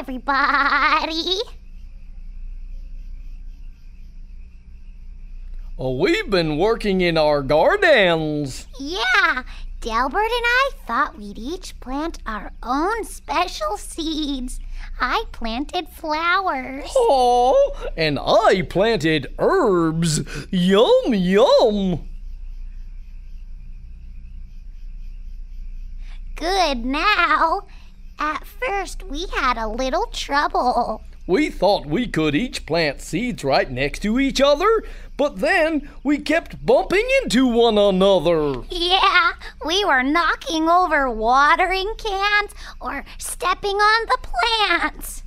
everybody. We've been working in our gardens. Yeah, Delbert and I thought we'd each plant our own special seeds. I planted flowers. Oh, and I planted herbs. Yum, yum. Good now. At first, we had a little trouble. We thought we could each plant seeds right next to each other, but then we kept bumping into one another. Yeah, we were knocking over watering cans or stepping on the plants.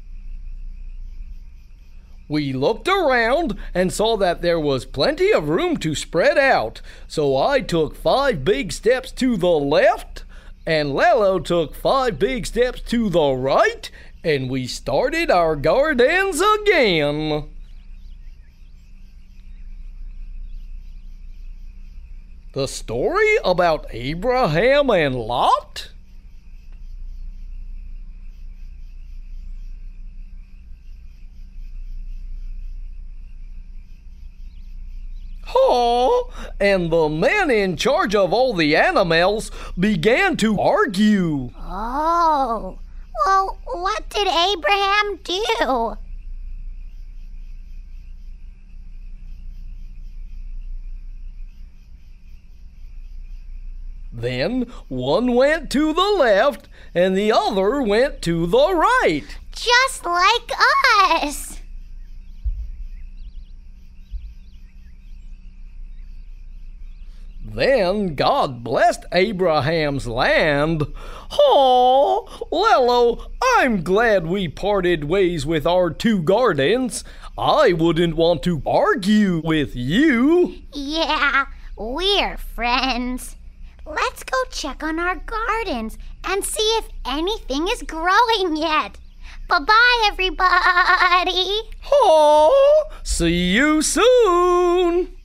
We looked around and saw that there was plenty of room to spread out, so I took 5 big steps to the left, and Lalo took 5 big steps to the right, and we started our gardens again. The story about Abraham and Lot? Oh, and the men in charge of all the animals began to argue. Oh, well, what did Abraham do? Then one went to the left and the other went to the right. Just like us. Then God blessed Abraham's land. Oh, Lalo, I'm glad we parted ways with our 2 gardens. I wouldn't want to argue with you. Yeah, we're friends. Let's go check on our gardens and see if anything is growing yet. Bye-bye, everybody. Oh, see you soon.